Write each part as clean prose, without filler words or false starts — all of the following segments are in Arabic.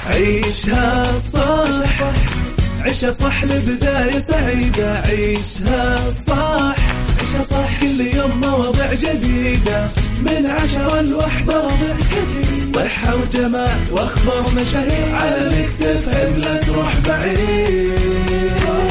عيشها صح عيشها صح لبداية سعيدة. عيشها صح عيشها صح كل يوم مواضيع جديدة من 10 ل1 مواضيع كثير صحة وجمال واخبار مشاهير على ميكس اف ام لا تروح بعيد.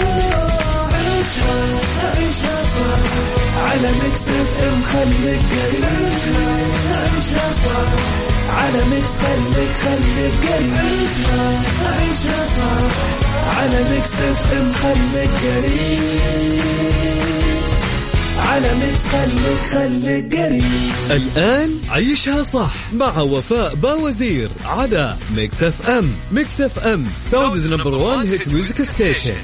عيشها صح على ميكس اف ام خليك قريب. عيشها صح على ميكس خليك قريب. عيشها صح على ميكس اف ام خليك قريب. على ميكس خليك قريب. الآن عيشها صح مع وفاء باوزير على ميكس اف ام. ميكس اف ام سعوديز نمبر 1 هيت ميوزك ستيشن.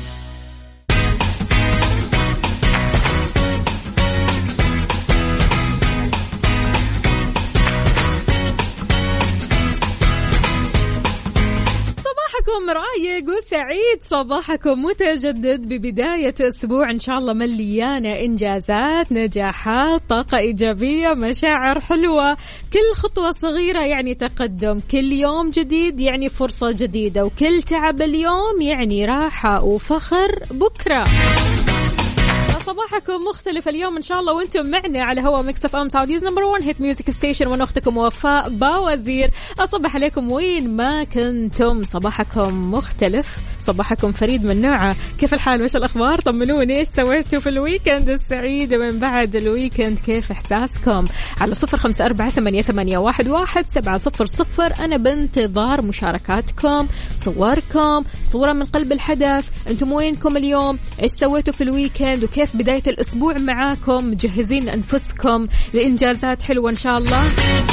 رايق وسعيد، صباحكم متجدد ببداية أسبوع إن شاء الله مليانة إنجازات، نجاحات، طاقة إيجابية، مشاعر حلوة. كل خطوة صغيرة يعني تقدم، كل يوم جديد يعني فرصة جديدة، وكل تعب اليوم يعني راحة وفخر بكرة. صباحكم مختلف اليوم إن شاء الله وانتم معنا على هوا ميكس اف ام سعوديز نمبر 1 هيت ميوزك ستيشن، وانا اختكم وفاء باوزير. اصبح عليكم وين ما كنتم، صباحكم مختلف، صباحكم فريد من نوعه. كيف الحال؟ وش الاخبار؟ طمنوني، ايش سويتوا في الويكند السعيد من بعد الويكند؟ كيف احساسكم؟ على 0548811700. انا بانتظار مشاركاتكم، صوركم، صورة من قلب الحدث. انتم وينكم اليوم؟ ايش سويتوا في الويكند؟ وكيف بداية الأسبوع معاكم؟ مجهزين أنفسكم لإنجازات حلوة إن شاء الله.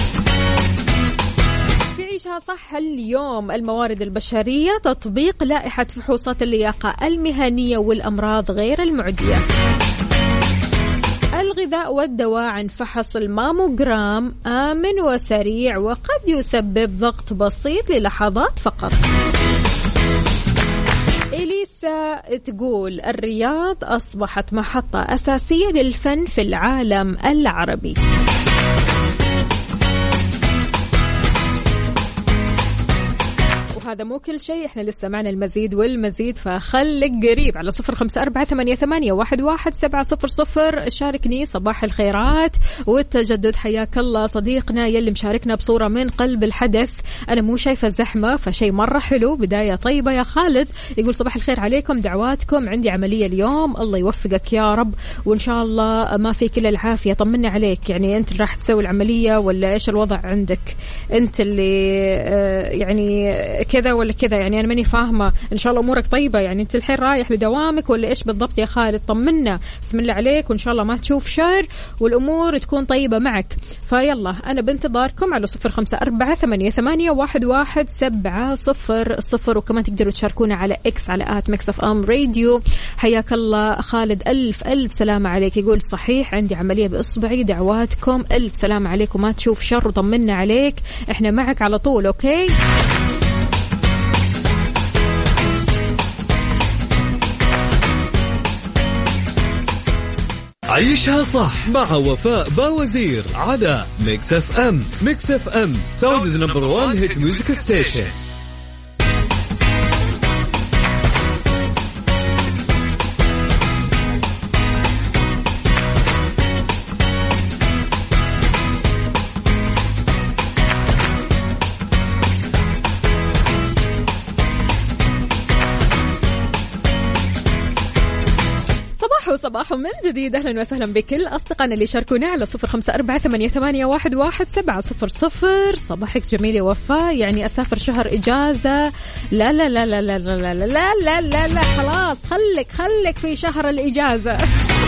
عيشها صح اليوم، الموارد البشرية، تطبيق لائحة فحوصات اللياقة المهنية والأمراض غير المعدية، الغذاء والدواء عن فحص الماموجرام آمن وسريع وقد يسبب ضغط بسيط للحظات فقط. إليسا تقول الرياض أصبحت محطة أساسية للفن في العالم العربي. وهذا مو كل شيء، احنا لسه معنا المزيد والمزيد، فخلك قريب على 0548811700. شاركني صباح الخيرات والتجدد. حياك الله صديقنا يلي مشاركنا بصورة من قلب الحدث. أنا مو شايفة زحمة، فشي مرة حلو، بداية طيبة. يا خالد يقول صباح الخير عليكم، دعواتكم، عندي عملية اليوم، الله يوفقك يا رب، وإن شاء الله ما في كل العافية. طمنا عليك، يعني أنت راح تسوي العملية ولا إيش الوضع عندك؟ أنت اللي يعني كذا ولا كذا، يعني أنا ماني فاهمة. إن شاء الله أمورك طيبة، يعني أنت الحين رايح لدوامك ولا إيش بالضبط يا خالد؟ طمنا، بسم الله عليك، وإن شاء الله ما تشوف شر والأمور تكون طيبة معك. فيلا أنا بانتظاركم على 0548811700. وكمان تقدروا تشاركونا على إكس على @mixfmradio. حياك الله خالد، ألف سلام عليك. يقول صحيح عندي عملية بإصبعي، دعواتكم، ألف سلام عليك وما تشوف شر، وطمنا عليك، إحنا معك على طول. أوكي عيشها صح مع وفاء باوزير على ميكس اف ام. ميكس اف ام سعوديز نمبر 1 هيت ميوزك ستيشن. صباح من جديد، أهلا وسهلا بكل أصدقائنا اللي شاركونا على 0548811700. صباحك جميل يا وفاء، يعني أسافر شهر إجازة؟ لا لا لا لا لا لا لا لا لا لا لا، خلاص خليك في شهر الإجازة.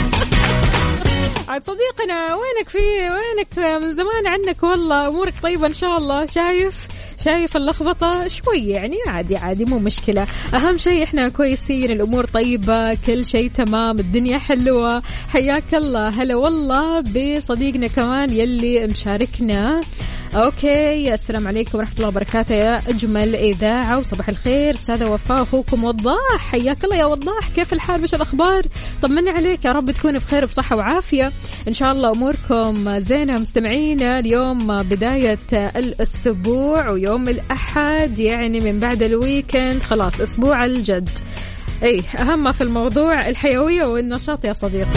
عاد صديقنا وينك من زمان عنك والله، أمورك طيبة إن شاء الله. شايف اللخبطة شوي، يعني عادي مو مشكلة، أهم شيء إحنا كويسين، الأمور طيبة، كل شيء تمام، الدنيا حلوة. حياك الله. هلا والله بصديقنا كمان يلي مشاركنا أوكي، السلام عليكم ورحمة الله وبركاته يا أجمل إذاعة، وصباح الخير سادة وفاء، أخوكم وضاح، حياك الله يا وضاح. كيف الحال؟ وش الأخبار؟ طمني عليك، يا رب تكون بخير بصحة وعافية إن شاء الله، أموركم زينة. مستمعينا اليوم بداية الأسبوع ويوم الأحد، يعني من بعد الويكند خلاص أسبوع الجد. أي أهم في الموضوع الحيوية والنشاط يا صديقي.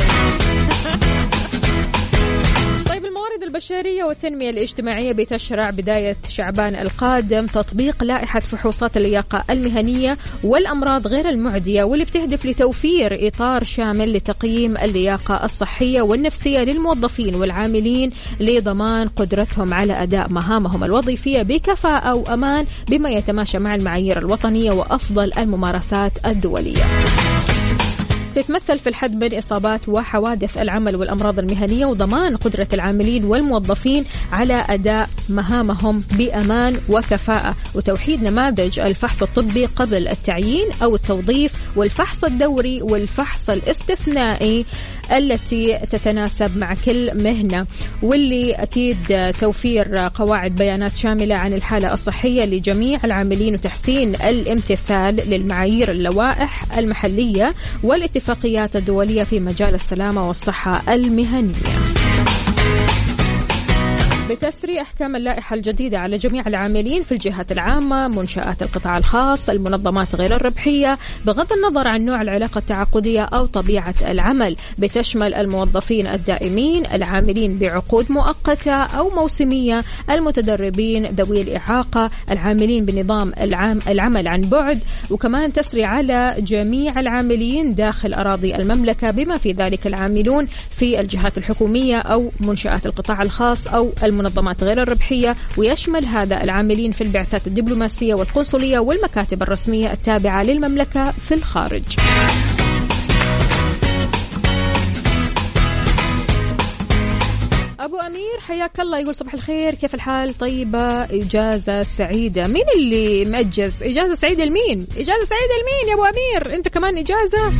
الموارد البشرية والتنمية الاجتماعية بتشرع بداية شعبان القادم تطبيق لائحة فحوصات اللياقة المهنية والأمراض غير المعدية، واللي بتهدف لتوفير إطار شامل لتقييم اللياقة الصحية والنفسية للموظفين والعاملين لضمان قدرتهم على أداء مهامهم الوظيفية بكفاءة وأمان بما يتماشى مع المعايير الوطنية وأفضل الممارسات الدولية. تتمثل في الحد من إصابات وحوادث العمل والأمراض المهنية وضمان قدرة العاملين والموظفين على أداء مهامهم بأمان وكفاءة، وتوحيد نماذج الفحص الطبي قبل التعيين أو التوظيف، والفحص الدوري والفحص الاستثنائي التي تتناسب مع كل مهنة، واللي أكيد توفير قواعد بيانات شاملة عن الحالة الصحية لجميع العاملين، وتحسين الامتثال للمعايير اللوائح المحلية والاتفاقيات الدولية في مجال السلامة والصحة المهنية. بتسري أحكام اللائحة الجديدة على جميع العاملين في الجهات العامة، منشآت القطاع الخاص، المنظمات غير الربحية، بغض النظر عن نوع العلاقة التعاقدية أو طبيعة العمل، بتشمل الموظفين الدائمين، العاملين بعقود مؤقتة أو موسمية، المتدربين ذوي الإعاقة، العاملين بنظام العمل عن بعد، وكمان تسري على جميع العاملين داخل أراضي المملكة بما في ذلك العاملون في الجهات الحكومية أو منشآت القطاع الخاص أو المنظمات غير الربحية، ويشمل هذا العاملين في البعثات الدبلوماسية والقنصلية والمكاتب الرسمية التابعة للمملكة في الخارج. أبو أمير حياك الله، يقول صباح الخير، كيف الحال؟ طيبة، إجازة سعيدة. مين اللي مأجز؟ إجازة سعيدة لمين؟ إجازة سعيدة لمين يا أبو أمير؟ أنت كمان إجازة؟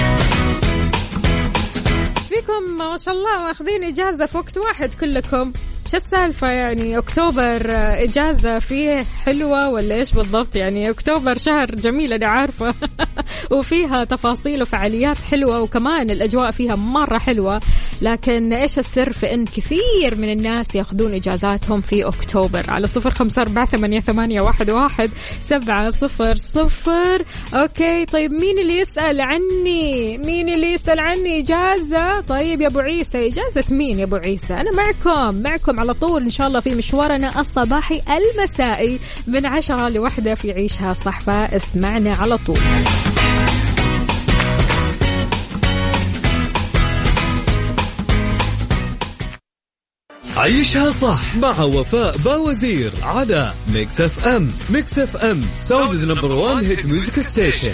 فيكم ما شاء الله واخذين إجازة في وقت واحد كلكم، شو السالفة يعني؟ أكتوبر إجازة فيه حلوة ولا إيش بالضبط؟ يعني أكتوبر شهر جميل أنا عارفة وفيها تفاصيل وفعاليات حلوة، وكمان الأجواء فيها مرة حلوة، لكن إيش السر في إن كثير من الناس يأخذون إجازاتهم في أكتوبر؟ على 0548811700. أوكي طيب، مين اللي يسأل عني؟ مين اللي يسأل عني إجازة؟ طيب يا أبو عيسى، إجازة مين يا أبو عيسى؟ أنا معكم على طول إن شاء الله في مشوارنا الصباحي المسائي من 10 ل1 في عيشها صح، فاسمعنا على طول. عيشها صح مع وفاء باوزير على ميكس اف ام. ميكس اف ام سعوديز نمبر 1 هيت ميوزك ستيشن.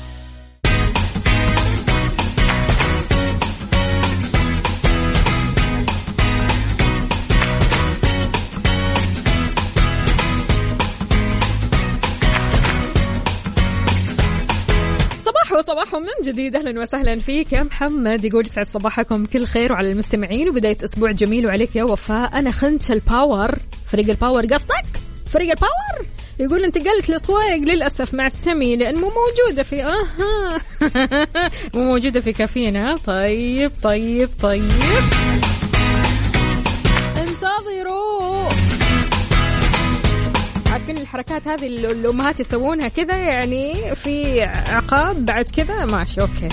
صباح من جديد، أهلا وسهلا فيك يا محمد. يقول يسعد صباحكم كل خير وعلى المستمعين وبداية أسبوع جميل. وعليك يا وفاء، أنا خنت الباور، فريق الباور قصدك؟ فريق الباور يقول انتقلت لطويق للأسف مع السمي لأن مو موجودة في مو موجودة في كافينا. طيب انتظروا. عارفين الحركات هذه اللي الأمهات يسوونها كذا، يعني في عقاب بعد كذا، ماشي أوكي.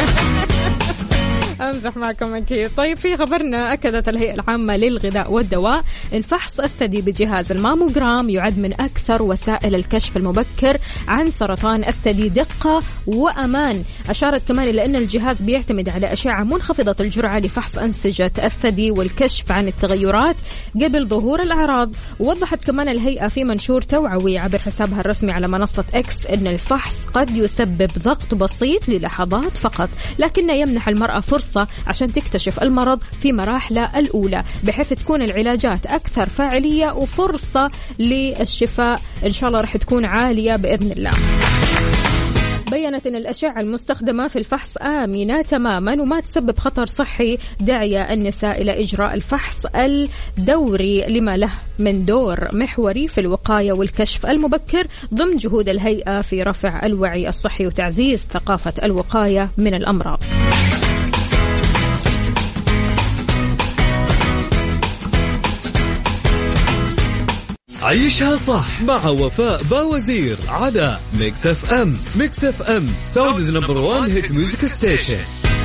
أمزح معكم أكيد. طيب في خبرنا، أكدت الهيئة العامة للغذاء والدواء إن فحص الثدي بجهاز الماموغرام يعد من أكثر وسائل الكشف المبكر عن سرطان الثدي دقة وأمان. أشارت كمان إلى أن الجهاز بيعتمد على أشعة منخفضة الجرعة لفحص أنسجة الثدي والكشف عن التغيرات قبل ظهور الأعراض. ووضحت كمان الهيئة في منشور توعوي عبر حسابها الرسمي على منصة إكس أن الفحص قد يسبب ضغط بسيط للحظات فقط، لكنه يمنح المرأة فرصة عشان تكتشف المرض في مراحله الأولى، بحيث تكون العلاجات أكثر فاعلية وفرصة للشفاء إن شاء الله رح تكون عالية بإذن الله. بيّنت أن الأشعة المستخدمة في الفحص آمنة تماما وما تسبب خطر صحي، داعية النساء إلى إجراء الفحص الدوري لما له من دور محوري في الوقاية والكشف المبكر ضمن جهود الهيئة في رفع الوعي الصحي وتعزيز ثقافة الوقاية من الأمراض. عيشها صح مع وفاء باوزير على ميكس اف ام. ميكس اف ام سعوديز نمبر 1 هيت ميوزك ستيشن.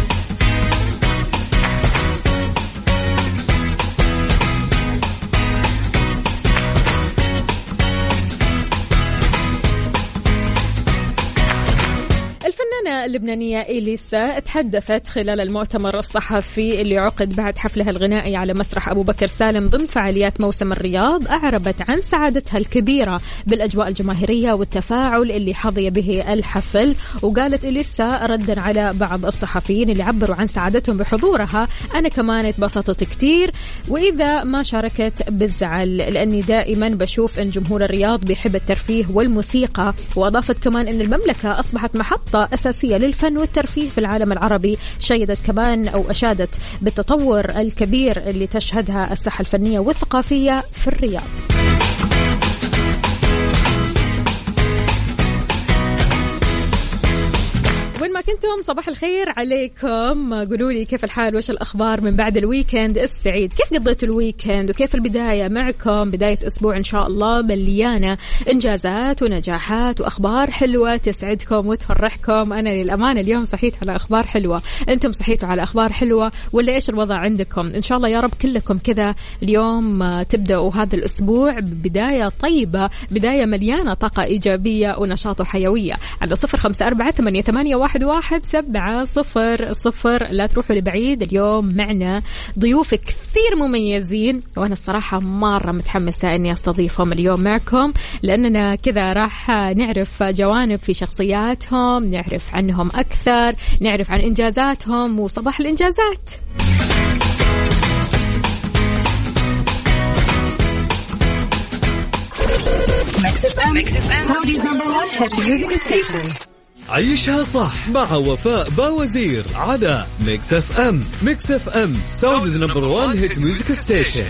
اللبنانية إليسا تحدثت خلال المؤتمر الصحفي اللي عقد بعد حفلها الغنائي على مسرح أبو بكر سالم ضمن فعاليات موسم الرياض. أعربت عن سعادتها الكبيرة بالأجواء الجماهيرية والتفاعل اللي حظي به الحفل. وقالت إليسا ردا على بعض الصحفيين اللي عبروا عن سعادتهم بحضورها: أنا كمان اتبسطت كتير وإذا ما شاركت بالزعل، لأني دائما بشوف أن جمهور الرياض بيحب الترفيه والموسيقى. وأضافت كمان أن المملكة أصبحت محطة أساسية للفن والترفيه في العالم العربي. شيدت كمان أو أشادت بالتطور الكبير اللي تشهدها الساحة الفنية والثقافية في الرياض. وين ما كنتم صباح الخير عليكم، قولوا لي كيف الحال وش الأخبار من بعد الويكند السعيد. كيف قضيتوا الويكند وكيف البداية معكم؟ بداية أسبوع إن شاء الله مليانة إنجازات ونجاحات وأخبار حلوة تسعدكم وتفرحكم. أنا للأمانة اليوم صحيت على أخبار حلوة، أنتم صحيتوا على أخبار حلوة ولا إيش الوضع عندكم؟ إن شاء الله يا رب كلكم كذا اليوم تبدأوا هذا الأسبوع بداية طيبة، بداية مليانة طاقة إيجابية ونشاط وحيوية. على 0548811700. لا تروحوا لبعيد، اليوم معنا ضيوف كثير مميزين وأنا الصراحة مرة متحمسة أني أستضيفهم اليوم معكم، لأننا كذا راح نعرف جوانب في شخصياتهم، نعرف عنهم أكثر، نعرف عن إنجازاتهم وصباح الإنجازات. عيشها صح مع وفاء باوزير على ميكس اف ام. ميكس اف ام سعوديز نمبر 1 هيت ميوزك ستيشن.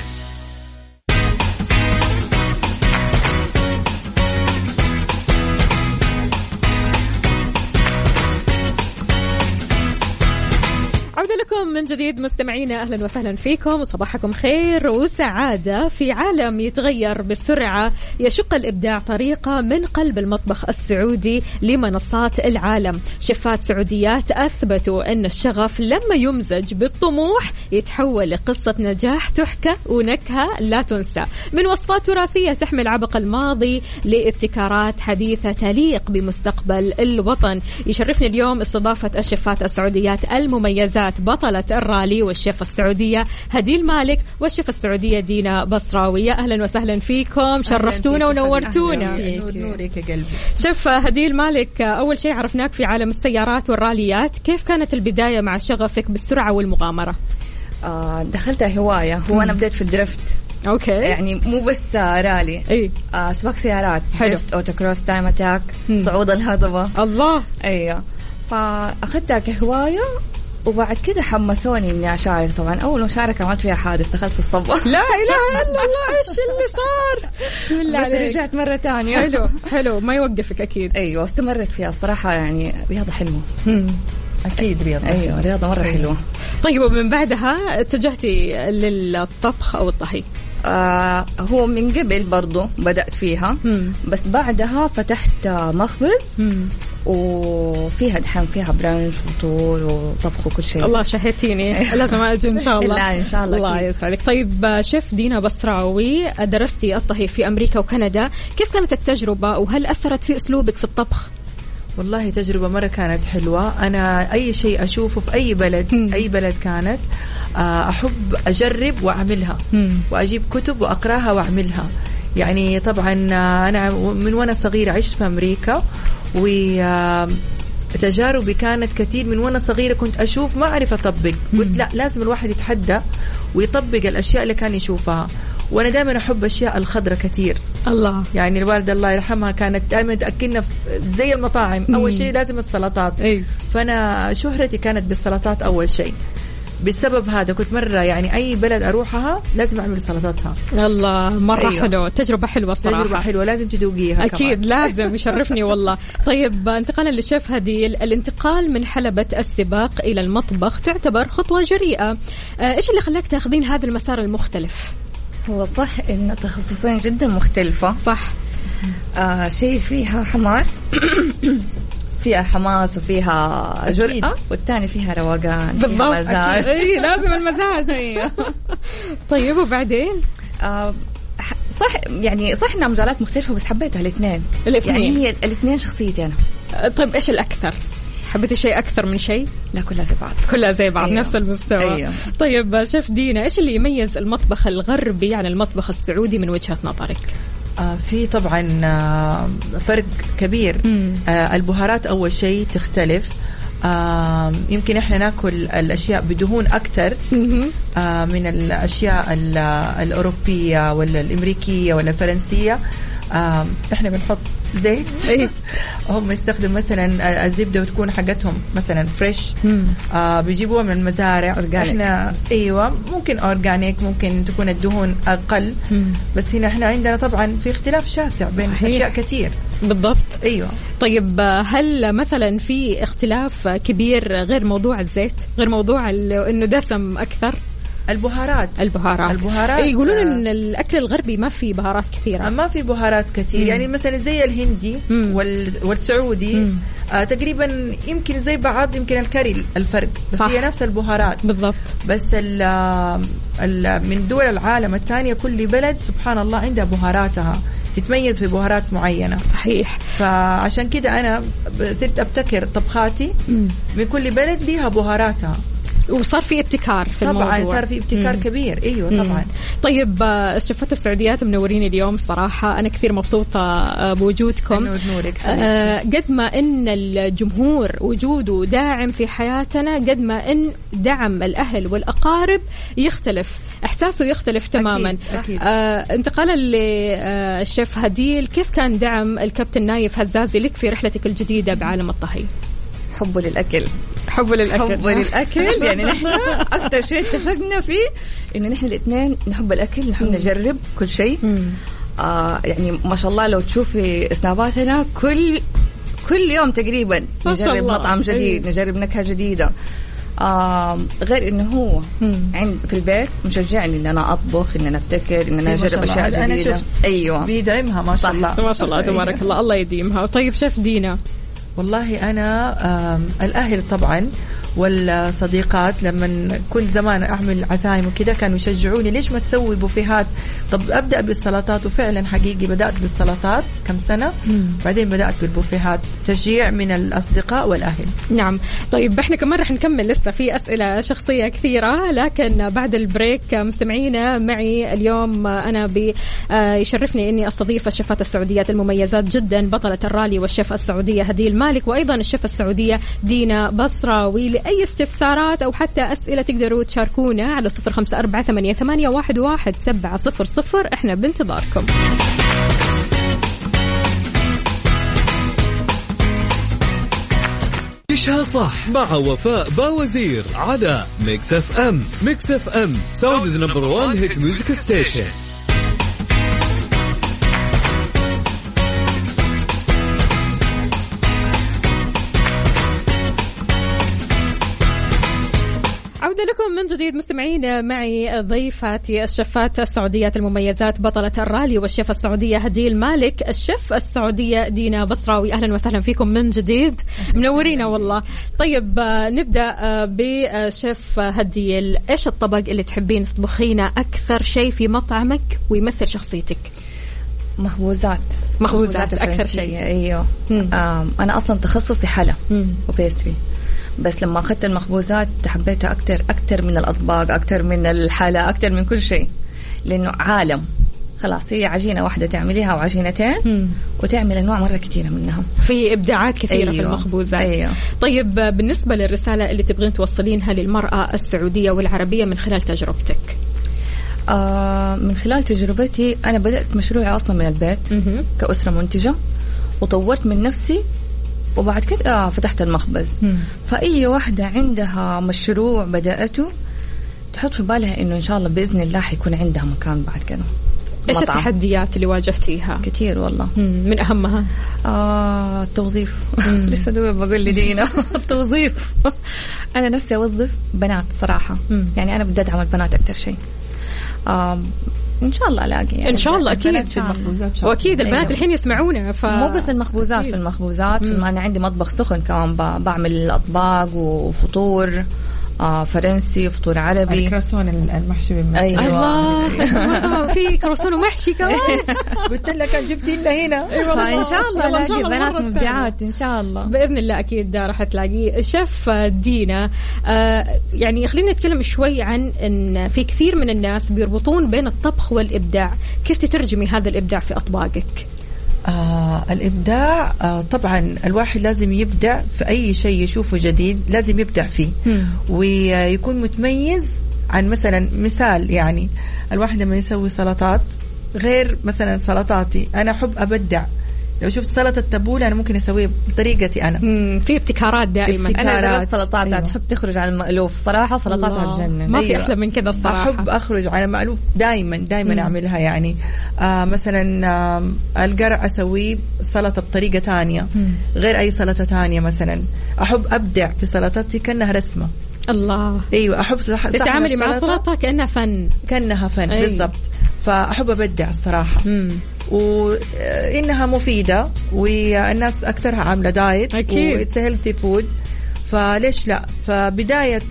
لكم من جديد مستمعينا، أهلا وسهلا فيكم وصباحكم خير وسعادة. في عالم يتغير بسرعة يشق الإبداع طريقة من قلب المطبخ السعودي لمنصات العالم. شيفات سعوديات أثبتوا أن الشغف لما يمزج بالطموح يتحول لقصة نجاح تحكى ونكهة لا تنسى، من وصفات تراثية تحمل عبق الماضي لابتكارات حديثة تليق بمستقبل الوطن. يشرفني اليوم استضافة الشيفات السعوديات المميزات بطلة الرالي والشيف السعودية هديل مالك والشيف السعودية دينا بصراوية. أهلا وسهلا فيكم، شرفتونا ونورتونا. نورك يا قلبي. شيف هديل مالك، أول شيء عرفناك في عالم السيارات والراليات، كيف كانت البداية مع شغفك بالسرعة والمغامرة؟ دخلتها هواية، هو أنا بديت في الدرفت. أوكي. يعني مو بس رالي، إيه؟ سباق سيارات، حلو. درفت، أوتوكروس، تايم أتاك، صعود الهضبة. الله. أيوة، فأخذتها كهواية وبعد كده حمسوني إني أشارك. طبعا أول مشاركة عملت فيها حادث، دخلت في الصبة. لا إله إلا الله، إيش اللي صار؟ بسم الله عليك. رجعت مرة تانية. حلو حلو، ما يوقفك أكيد. أيوة، استمرت فيها الصراحة، يعني رياضة حلوة. أكيد رياضة. أيوة رياضة مرة حلوة. طيب ومن بعدها اتجهتي للطبخ أو الطهي؟ هو من قبل برضو بدأت فيها، بس بعدها فتحت مخبز وفيها دحين فيها برانش وطول وطبخ وكل شيء. الله شهيتيني، لازم أجي إن شاء الله. لا إن شاء الله. الله يسعدك. طيب شيف دينا بصراوي، درستي الطهي في أمريكا وكندا، كيف كانت التجربة وهل أثرت في أسلوبك في الطبخ؟ والله تجربة مرة كانت حلوة. أنا أي شيء أشوفه في أي بلد أي بلد كانت أحب أجرب وأعملها، وأجيب كتب وأقرأها وأعملها. يعني طبعا أنا من وأنا صغيرة عشت في أمريكا، وتجاربي كانت كثير. من وأنا صغيرة كنت أشوف ما أعرف أطبق، قلت لا، لازم الواحد يتحدى ويطبق الأشياء اللي كان يشوفها. وأنا دائما أحب أشياء الخضرة كتير. الله. يعني الوالدة الله يرحمها كانت دائما تأكلنا زي المطاعم أول شيء لازم السلطات. فأنا شهرتي كانت بالسلطات أول شيء. بسبب هذا كنت مرة يعني أي بلد أروحها لازم أعمل سلطاتها. الله مرة حلو، تجربة حلوة صراحة. تجربة حلوة لازم تدوقيها أكيد كمان. لازم يشرفني والله. طيب انتقالا للشيف هديل، الانتقال من حلبة السباق إلى المطبخ تعتبر خطوة جريئة، إيش اللي خلاك تاخذين هذا المسار المختلف؟ هو صح إنه تخصصين جدا مختلفة، صح. شيء فيها حماس فيها حماس وفيها جرأة، والثاني فيها روقان، فيها مزاج. اي لازم المزاج. هي طيب وبعدين صح يعني صح انها مجالات مختلفة بس حبيتها الاثنين. يعني هي الاثنين شخصيتي انا. طيب ايش الاكثر؟ حبيتي شيء اكثر من شيء؟ لا كلها زي بعض، كلها زي بعض. أيوه. نفس المستوى. أيوه. طيب شيف دينا، ايش اللي يميز المطبخ الغربي عن المطبخ السعودي من وجهة نظرك؟ في طبعا فرق كبير. البهارات أول شيء تختلف. يمكن إحنا ناكل الأشياء بدهون أكتر من الأشياء الأوروبية ولا الأمريكية ولا الفرنسية. إحنا بنحط زيت. هم يستخدم مثلا الزبدة وتكون حقتهم مثلا فريش، بيجيبوها من المزارع. إحنا أيوة ممكن أورجانيك، ممكن تكون الدهون أقل، بس هنا إحنا عندنا طبعا في اختلاف شاسع بين أشياء كتير. بالضبط. أيوة. طيب هل مثلا في اختلاف كبير غير موضوع الزيت، غير موضوع إنه دسم أكثر؟ البهارات يقولون ان الاكل الغربي ما في بهارات كثيره، ما في بهارات كثير. يعني مثلا زي الهندي والسعودي تقريبا يمكن زي بعض، يمكن الكاري الفرق بس صح. هي نفس البهارات بالضبط. بس من دول العالم الثانيه كل بلد سبحان الله عندها بهاراتها، تتميز في بهارات معينة. صحيح. فعشان كده أنا صرت أبتكر طبخاتي من كل بلد ليها بهاراتها، وصار في ابتكار في الموضوع. طبعا صار في ابتكار كبير. ايوه طبعا. طيب الشيفات السعوديات منورين اليوم صراحه، انا كثير مبسوطه بوجودكم. قد ما ان الجمهور وجوده داعم في حياتنا، قد ما ان دعم الاهل والاقارب يختلف، احساسه يختلف تماما. أكيد. انتقالا للشيف هديل، كيف كان دعم الكابتن نايف هزازي لك في رحلتك الجديده بعالم الطهي؟ حبه للأكل. يعني نحن أكتر شيء اتفقنا فيه إنه نحن الاثنين نحب الأكل، نحب نجرب كل شيء. يعني ما شاء الله لو تشوفي سناباتنا كل يوم تقريبا نجرب مطعم جديد، نجرب نكهة جديدة. غير إنه هو في البيت مشجعني إن أنا أطبخ، إن أنا أبتكر، إن أنا أجرب أشياء جديدة. أيوة بيدعمها ما شاء الله. ما شاء الله تبارك الله، الله يديمها. طيب شيف دينا؟ والله أنا الأهل طبعا والصديقات لما كنت زمان أعمل عزايم وكذا كانوا يشجعوني ليش ما تسوي بوفيهات. طب أبدأ بالسلطات، وفعلا حقيقي بدأت بالسلطات كم سنة، بعدين بدأت بالبوفيهات، تشجيع من الأصدقاء والأهل. نعم. طيب احنا كمان رح نكمل، لسه في أسئلة شخصية كثيرة، لكن بعد البريك مستمعينا معي اليوم أنا يشرفني إني أستضيف الشيفات السعوديات المميزات جدا، بطلة الرالي والشيف السعودية هديل مالك، وأيضا الشيف السعودية دينا بصراوي. أي استفسارات أو حتى أسئلة تقدروا تشاركونا على 0548811700. إحنا بانتظاركم. عيشها صح مع وفاء باوزير على ميكس اف ام. ميكس اف ام سعوديز نمبر 1 هيت ميوزك ستيشن. عودة لكم من جديد مستمعين، معي ضيفاتي الشيفات السعوديات المميزات، بطلة الرالي والشيف السعودية هديل مالك، الشيف السعودية دينا بصراوي. أهلا وسهلا فيكم من جديد، منورينا والله. طيب نبدأ بشيف هديل، إيش الطبق اللي تحبين تطبخينه أكثر شيء في مطعمك ويمثل شخصيتك؟ مخبوزات أكثر شيء. أيوه. أنا أصلا تخصصي حلا وبيستري، بس لما أخذت المخبوزات حبيتها أكتر من الأطباق، أكتر من الحلا، أكتر من كل شيء، لأنه عالم. خلاص هي عجينة واحدة تعمليها وعجينتين وتعمل أنواع مرة كثيرة منها، في إبداعات كثيرة. أيوة. في المخبوزات. أيوة. طيب بالنسبة للرسالة اللي تبغين توصلينها للمرأة السعودية والعربية من خلال تجربتك؟ من خلال تجربتي أنا بدأت مشروعي أصلا من البيت كأسرة منتجة، وطورت من نفسي، وبعد كده فتحت المخبز. فأي واحدة عندها مشروع بدأته تحط في بالها إنه إن شاء الله بإذن الله حيكون عندها مكان بعد كده. إيش التحديات اللي واجهتيها؟ كتير والله. من أهمها التوظيف. لسه دوبي بقول لدينا التوظيف. أنا نفسي أوظف بنات صراحة. يعني أنا بدي أدعم البنات أكتر شيء. إن شاء الله ألاقي يعني. إن شاء الله أكيد. وأكيد البنات الحين يسمعونا. مو بس المخبوزات، في المخبوزات أنا عندي مطبخ سخن كمان، بعمل أطباق وفطور فرنسي، فطور عربي، الكروسون المحشي بالمحشي. أيوة. في كروسون ومحشي كمان. قلت لك جبتي لنا هنا. فإن شاء الله ألاقي بنات مبدعات إن شاء الله بإذن الله. أكيد راح تلاقيه. شيف دينا، يعني خلينا نتكلم شوي عن إن في كثير من الناس بيربطون بين الطبخ والإبداع، كيف تترجمي هذا الإبداع في أطباقك؟ الإبداع طبعا الواحد لازم يبدع في أي شيء يشوفه جديد، لازم يبدع فيه ويكون متميز عن مثال يعني الواحد لما يسوي سلطات غير مثلا سلطاتي، أنا أحب أبدع. لو شفت سلطة تبولة أنا ممكن أسويها بطريقتي أنا. في ابتكارات دائما. أنا جربت سلطات. أيوة. تحب تخرج على المألوف صراحة، سلطات على الجنة ما في أحلى من كذا الصراحة. أحب أخرج على المألوف دائما أعملها يعني. مثلا القرع أسويه سلطة بطريقة تانية غير أي سلطة تانية. مثلا أحب أبدع في سلطتي كأنها رسمة. الله. أيوة أحب تتعاملي مع السلطة كأنها فن. بالضبط. فأحب أبدع الصراحة. وإنها مفيدة والناس أكثرها عاملة دايت وإتس هيلثي فود، فليش لا. فبداية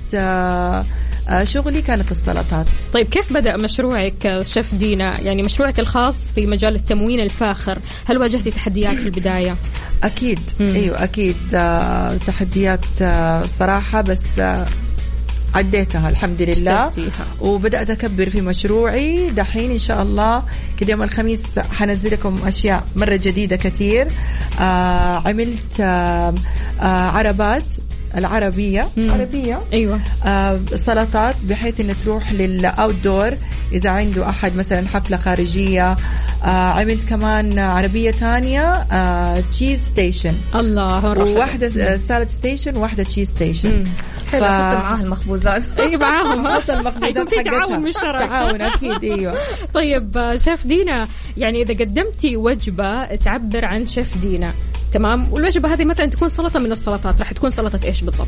شغلي كانت السلطات. طيب كيف بدأ مشروعك شيف دينا، يعني مشروعك الخاص في مجال التموين الفاخر؟ هل واجهتي تحديات في البداية؟ أكيد. أيوة أكيد تحديات صراحة، بس عديتها الحمد لله. وبدأت أكبر في مشروعي دحين إن شاء الله. كده يوم الخميس حنزل لكم أشياء مرة جديدة كتير. عملت عربات العربية أيوة. سلطات بحيث إن تروح للأوتدور إذا عنده أحد مثلا حفلة خارجية. عملت كمان عربية تانية تشيز ستيشن. الله. وواحدة سالاد ستيشن وواحدة تشيز ستيشن. حلو. معاه المخبوزات. اي معاهم. المخبوزات حقتها تعاون مشترك. تعاون أكيد. أيوة. طيب شيف دينا، يعني إذا قدمتي وجبة تعبر عن شيف دينا، تمام، والوجبة هذه مثلا تكون سلطة من السلطات، راح تكون سلطة إيش بالضبط؟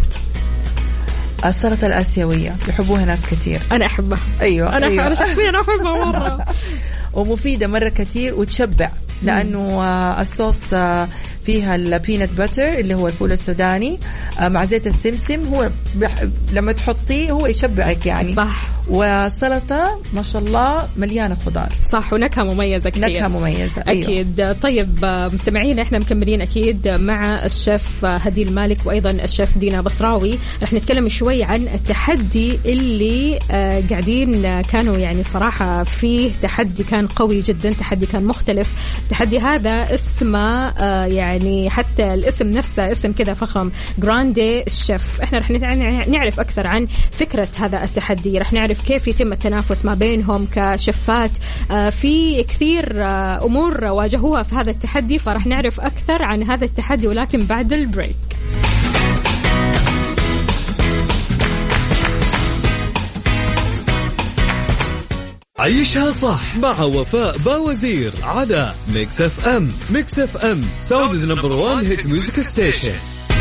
السلطة الآسيوية يحبوها ناس كتير. أنا أحبها. أيوة. أنا شخصيا أحبها مرة. ومفيدة مرة كتير وتشبع، لأنه الصوص فيها البينات باتر اللي هو الفول السوداني مع زيت السمسم، هو لما تحطيه هو يشبعك يعني. صح. والسلطة ما شاء الله مليانة خضار. صح. ونكهة مميزة كثير. نكهة مميزة. أكيد. أيوة. طيب مستمعينا احنا مكملين أكيد مع الشيف هديل المالك وأيضا الشيف دينا بصراوي. رح نتكلم شوي عن التحدي اللي قاعدين كانوا يعني صراحة فيه تحدي كان قوي جدا، تحدي كان مختلف. التحدي هذا اسمه يعني حتى الاسم نفسه اسم كذا فخم، جراندي الشيف. احنا رح نعرف أكثر عن فكرة هذا التحدي، رح نعرف كيف يتم التنافس ما بينهم كشفات. في كثير أمور واجهوها في هذا التحدي، فرح نعرف أكثر عن هذا التحدي ولكن بعد البريك. عيشها صح مع وفاء باوزير على ميكس اف ام. ميكس اف ام سعوديز نمبر 1 هيت ميوزك ستيشن.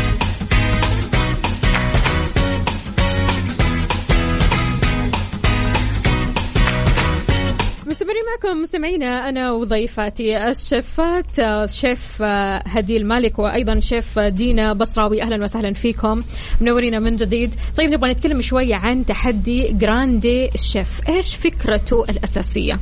معكم مستمعينا أنا وضيفاتي الشيفات شيف هديل المالك وأيضا شيف دينا بصراوي. أهلا وسهلا فيكم، منورينا من جديد. طيب نبغى نتكلم شوية عن تحدي جراندي الشيف. إيش فكرته الأساسية؟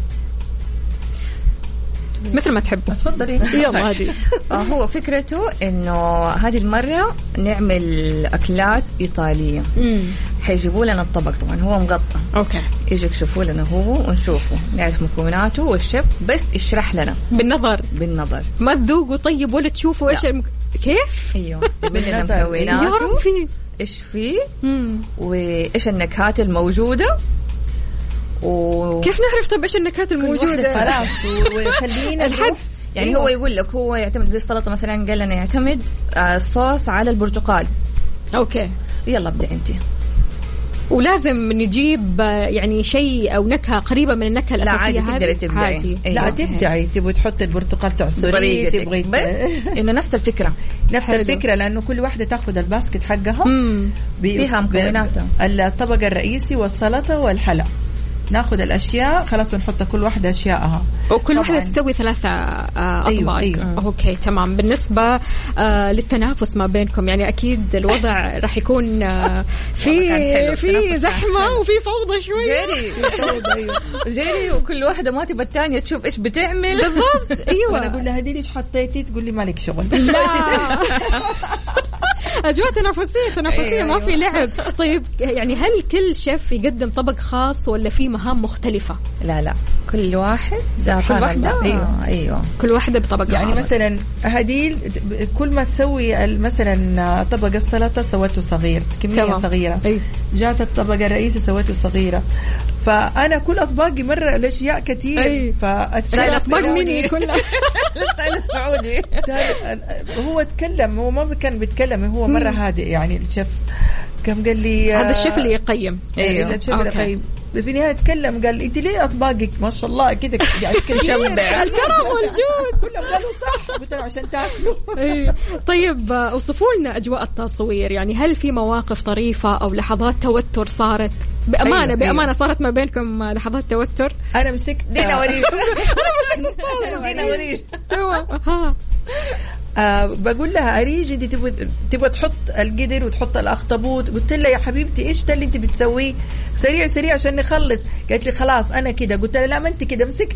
مثل ما تحبوا. تفضلي. يلا هذه. هو فكرته إنه هذه المرة نعمل أكلات إيطالية. حيجيبوا لنا الطبق، طبعا هو مغطى. اوكي. يجوا يكشفوا لنا هو ونشوفه، نعرف مكوناته، والشيف بس يشرح لنا بالنظر ما تذوقوا طيب ولا تشوفوا ايش كيف. ايوه يقول لنا مكوناته ايش فيه وايش النكهات الموجوده كيف نعرف طب إيش النكهات الموجودة؟ خلاص وخلينا الحد يعني أيوة. هو يقول لك هو يعتمد زي السلطة مثلا، قال لنا يعتمد الصوص على البرتقال. أوكي يلا ابدأ أنت. ولازم نجيب يعني شيء أو نكهة قريبة من النكهة الأساسية. لا عادي تقدري تبدعي. لا تبدعي، تبغي تحطي البرتقال تعصريه، تبغي بس إنه نفس الفكرة. نفس الفكرة، لأنه كل واحدة تأخذ الباسكت حقها فيها مكوناتها، الطبق الرئيسي والسلطة والحلا، ناخذ الأشياء خلاص ونحط كل واحدة أشياءها، وكل واحدة تسوي 3 أطباق. أيوة. أوكي تمام. بالنسبة للتنافس ما بينكم، يعني أكيد الوضع راح يكون في زحمة وفي فوضى شوية. جري وكل واحدة ما تبى الثانية تشوف إيش بتعمل بالضبط. أيوة. وأنا أقول لها هدي ليش حطيتي، تقول لي مالك شغل. لا أجواء تنافسية ما في لعب. طيب يعني هل كل شيف يقدم طبق خاص ولا في مهام مختلفة؟ لا كل واحد كل واحدة أيوة كل واحدة بطبق يعني خاص. مثلا هديل كل ما تسوي مثلا طبق السلطة سوته صغير، كمية صغيرة. جات الطبق الرئيسي سوته صغيرة، فأنا كل أطباقي مرة الأشياء كتير. فالأطباق مني كلها. الستايل السعودي. هو تكلم، هو ما كان بيتكلم، هو مرة هادئ يعني الشيف. كم قال لي هذا الشيف اللي يقيم. أيوه الشيف اللي يقيم. في النهاية تكلم قال انت ليه اطباقك ما شاء الله كذا يعني الكرم والجود. كلهم قالوا صح، قلت له عشان تاكلوا. طيب اوصفوا لنا اجواء التصوير، يعني هل في مواقف طريفة او لحظات توتر صارت؟ بأمانة صارت ما بينكم لحظات توتر؟ انا مسكت دينا وريش. بقول لها أريج انت تبغى تحط القدر وتحط الأخطبوط. قلت لها يا حبيبتي ايش ده اللي انت بتسويه، سريع عشان نخلص. قالت لي خلاص انا كده. قلت لها لا ما انت كده. مسكت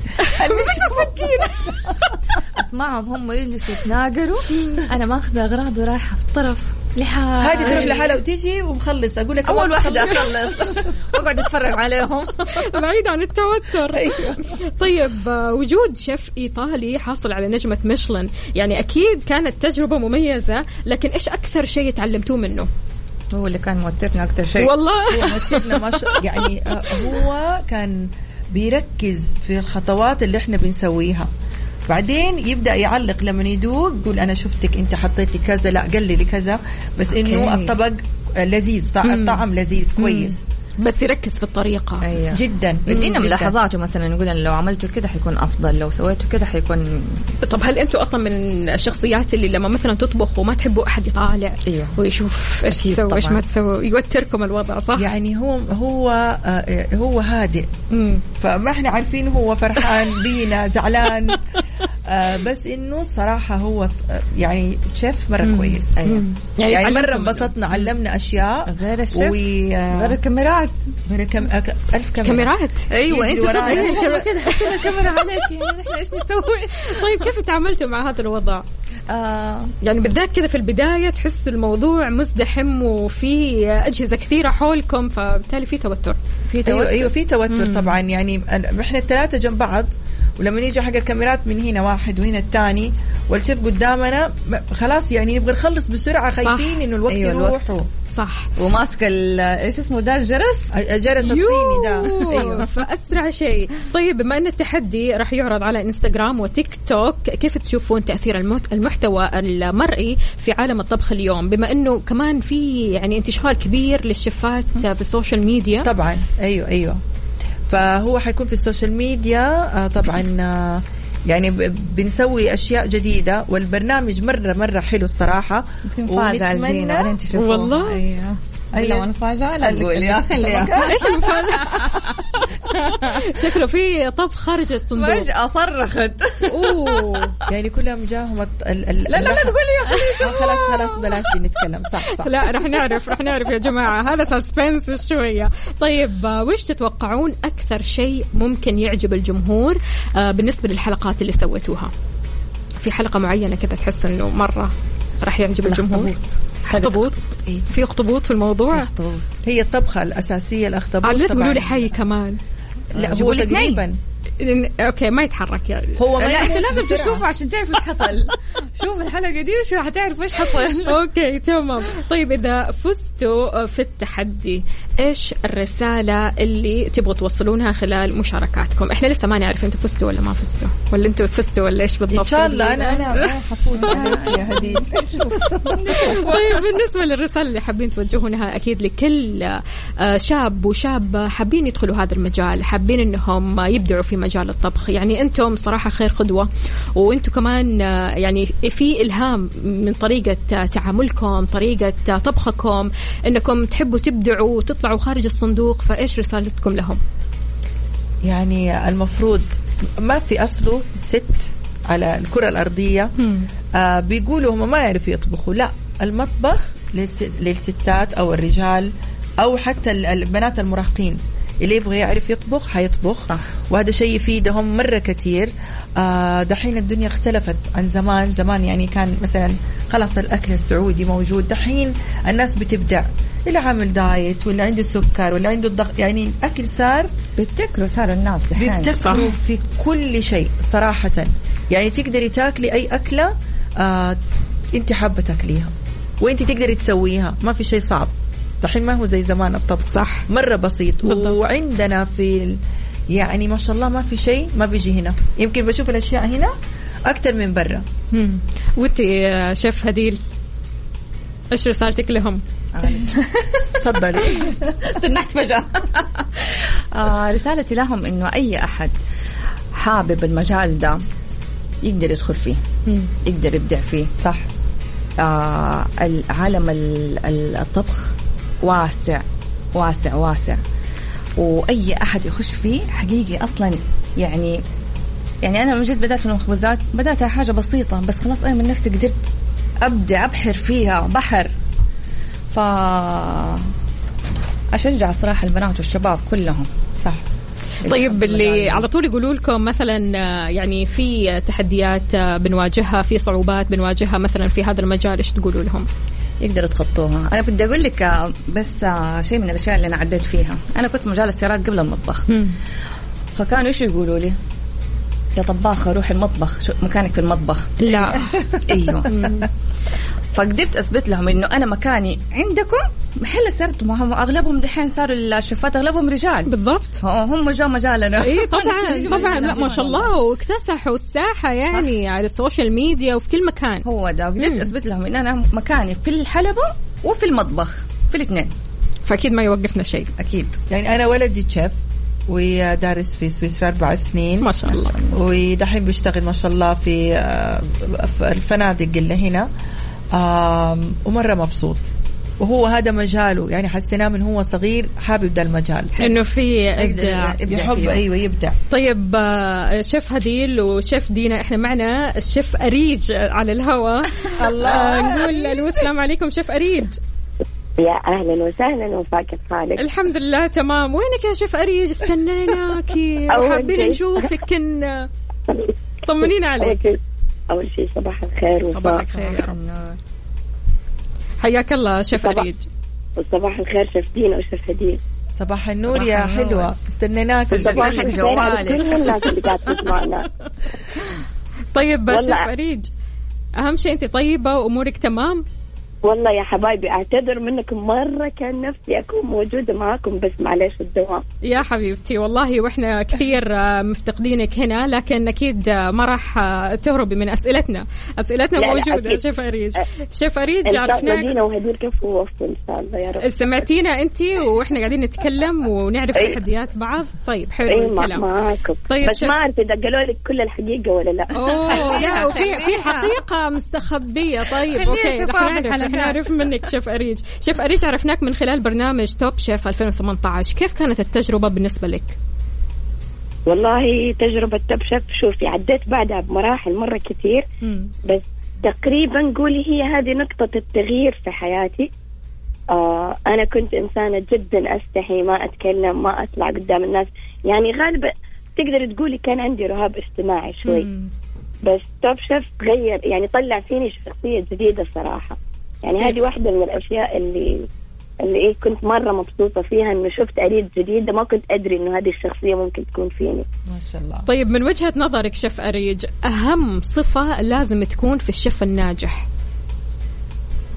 السكينة. اسمعهم هم يجلسوا يتناقروا، انا ماخذه اغراض ورايحه في الطرف لحالها. هذه تروح لحالها وتيجي ومخلص. اقول لك اول واحده اخلص واقعد اتفرج عليهم بعيد عن التوتر. طيب وجود شيف ايطالي حاصل على نجمة ميشلان، يعني اكيد كانت تجربة مميزة، لكن ايش اكثر شيء تعلمتوه منه؟ هو اللي كان موترنا اكثر شيء والله. هو موترنا يعني هو كان بيركز في الخطوات اللي احنا بنسويها، بعدين يبدأ يعلق لما يدوق. يقول أنا شفتك أنت حطيتي كذا، لا قل لي كذا، بس إنه الطبق لذيذ، الطعم لذيذ كويس. بس يركز في الطريقة. أيوة. جدا. ادينا ملاحظاته مثلا، نقول لو عملتوا كده حيكون أفضل، لو سويتوا كده حيكون. طب هل أنتوا أصلا من الشخصيات اللي لما مثلا تطبخ وما تحبوا أحد يطالع أيوة. ويشوف إيش تسوي إيش ما تسوي، يوتركم الوضع صح؟ يعني هو هادئ، فما إحنا عارفين هو فرحان بينا زعلان، بس إنه صراحة هو يعني شيف مرة كويس. أيوة. يعني مرة انبسطنا، علمنا أشياء غير الشيف غير الكاميرات. ألف كاميرات. أيوة أنت كده حطينا كاميرا عليك، يعني نحن إيش نسوي؟ طيب كيف تعاملتوا مع هذا الوضع؟ يعني بالذات كده في البداية تحس الموضوع مزدحم وفي أجهزة كثيرة حولكم، فبالتالي في توتر. أيوة في توتر طبعا. يعني إحنا الثلاثة جنب بعض، ولما نيجي حق الكاميرات من هنا واحد وهنا الثاني والشيف قدامنا، خلاص يعني نبغى نخلص بسرعة، خايفين إنه الوقت يروح. صح. وماسك ايش اسمه ده، الجرس الصيني ده. أيوة. فأسرع شيء. طيب بما أن التحدي راح يعرض على انستغرام وتيك توك، كيف تشوفون تأثير المحتوى المرئي في عالم الطبخ اليوم، بما أنه كمان في يعني انتشار كبير للشيفات في السوشيال ميديا؟ طبعا أيوة فهو حيكون في السوشيال ميديا طبعا. يعني بنسوي أشياء جديدة، والبرنامج مرة حلو الصراحة. ونتمنى والله أيوة مفاجأة. لا تقول يا أخي إيش المفاجأة؟ شكله في طبخ خارج الصندوق. فجأة صرخت. يعني كلهم جاهم لا تقولي يا أخي. خلاص بلاش نتكلم. صح. لا رح نعرف يا جماعة، هذا سسبنس شوية. طيب وش تتوقعون أكثر شيء ممكن يعجب الجمهور بالنسبة للحلقات اللي سويتوها؟ في حلقة معينة كذا تحس إنه مرة راح يعجب الجمهور؟ أخطبوط. في أخطبوط في الموضوع. هي الطبخة الأساسية الأخطبوط. لا تقولوا لي حي كمان. لا هو تقريبا اوكي ما يتحرك يعني. هو لا انت لازم تشوفه عشان تعرف ايش حصل. شوف الحلقة دي وشو هتعرف ايش حصل. اوكي تمام. طيب إذا فزتوا فزتوا في التحدي، إيش الرسالة اللي تبغوا توصلونها خلال مشاركاتكم؟ إحنا لسه ما نعرف أنتوا فزتوا ولا ما فزتوا، ولا أنتوا فزتوا ولا إيش بالضبط. إن شاء الله أنا حفوز عليك يا هديل. طيب بالنسبة للرسالة اللي حابين توجهونها أكيد لكل شاب وشاب حابين يدخلوا هذا المجال، حابين إنهم يبدعوا في مجال الطبخ، يعني أنتم صراحة خير قدوة، وأنتم كمان يعني في إلهام من طريقة تعاملكم، طريقة طبخكم، إنكم تحبوا تبدعوا وتطلعوا خارج الصندوق. فإيش رسالتكم لهم؟ يعني المفروض ما في أصله ست على الكرة الأرضية بيقولوا هم ما يعرفوا يطبخوا، لا، المطبخ للستات أو الرجال أو حتى البنات المراهقين، اللي يبغى يعرف يطبخ حيطبخ. صح. وهذا شيء يفيدهم مرة كتير. دحين الدنيا اختلفت عن زمان يعني كان مثلا خلاص الأكل السعودي موجود، دحين الناس بتبدع، اللي عامل دايت واللي عنده سكر واللي عنده الضغط، يعني الأكل بيبتكروا، صاروا الناس بيبتكروا في كل شيء صراحة. يعني تقدري تاكلي أي أكلة أنت حابة تاكليها، وأنت تقدري تسويها، ما في شيء صعب. دحين ما هو زي زمان الطبخ، صح، مرة بسيط. وعندنا في يعني ما شاء الله ما في شيء ما بيجي هنا، يمكن بشوف الأشياء هنا أكتر من برا. وانتي شيف هديل ايش رسالتك لهم؟ تفضلي. تنحت فجأة. رسالتي لهم إنه أي أحد حابب المجال ده يقدر يدخل فيه، يقدر يبدع فيه. صح. العالم الطبخ واسع واسع واسع، وأي أحد يخش فيه حقيقي أصلا. يعني أنا من جد بدأت في المخبوزات، بدأت حاجة بسيطة، بس خلاص أنا من نفسي قدرت أبدع، أبحر فيها بحر. أشجع صراحة البنات والشباب كلهم. صح. طيب اللي على طول يقولوا لكم مثلا يعني في تحديات بنواجهها، في صعوبات بنواجهها مثلا في هذا المجال، إيش تقولوا لهم؟ يقدروا يتخطوها. أنا بدي أقول لك بس شيء من الأشياء اللي أنا عديت فيها. أنا كنت مجال السيارات قبل المطبخ، فكانوا إيش يقولوا لي؟ يا طباخة روح المطبخ، شو مكانك في المطبخ؟ لا. أيوه. فقدرت أثبت لهم إنه أنا مكاني عندكم محل السيارات. ما هم أغلبهم دحين صاروا الشفات أغلبهم رجال. بالضبط. هم جو مجالنا. إيه طبعا لا ما شاء الله، واكتسحوا الساحة يعني على السوشيال ميديا وفي كل مكان. هو ده، قدرت أثبت لهم إن أنا مكاني في الحلبة وفي المطبخ، في الاثنين. فأكيد ما يوقفنا شيء. أكيد. يعني أنا ولدي شيف ودارس في سويسرا 4 سنين ما شاء الله، ودحين بيشتغل ما شاء الله في الفنادق اللي هنا، ومرة مبسوط، وهو هذا مجاله. يعني حسنا من هو صغير حابب ده المجال، إنه في إبداع، يحب أيوة يبدع. طيب شيف هديل وشيف دينا، إحنا معنا الشيف أريج على الهواء. الله. نقول السلام عليكم شيف أريج. يا أهلا وسهلا، وفاك حالك؟ الحمد لله تمام. وينك يا شيف أريج؟ استنيناكي وحابين نشوفك. كن طمنين عليك. أول شيء صباح الخير. صباح الخير، حياك الله شيف أريج. وصباح الخير شيف دينا وشيف هديل. صباح النور يا حلوة، استنيناك. صباح الخير على كل الناس اللي قاعدة تسمعنا. طيب شيف أريج، أهم شيء أنت طيبة وأمورك تمام؟ والله يا حبايبي أعتذر منكم مرة، كان نفسي أكون موجودة معاكم بس معلش الدوام. يا حبيبتي والله وإحنا كثير مفتقدينك هنا، لكن أكيد ما راح تهربي من أسئلتنا موجودة. شيف أريج، شيف أريج عرفناك. دينا وهدير كيف ووفوا إن شاء الله يا رب. سمعتينا أنت وإحنا قاعدين نتكلم ونعرف تحديات بعض. طيب حلو الكلام معاكم. طيب بس ما أعرف إذا قالوا لك كل الحقيقة ولا لا. أوه لا، وفي حقيقة مستخبية. طيب أوكي دحين نعرف منك شيف أريج. شيف أريج عرفناك من خلال برنامج توب شيف 2018، كيف كانت التجربة بالنسبة لك؟ والله تجربة توب شيف شوفي عديت بعدها بمراحل مرة كتير، بس تقريبا قولي هي هذه نقطة التغيير في حياتي. أنا كنت إنسانة جدا أستحي، ما أتكلم، ما أطلع قدام الناس، يعني غالبا تقدر تقولي كان عندي رهاب اجتماعي شوي. بس توب شيف غير، يعني طلع فيني شخصية جديدة صراحة. يعني هذه واحدة من الأشياء اللي كنت مرة مبسوطة فيها، إنه شفت أريد جديدة ما كنت أدري إنه هذه الشخصية ممكن تكون فيني. ما شاء الله. طيب من وجهة نظرك شيف أريج، أهم صفة لازم تكون في الشيف الناجح؟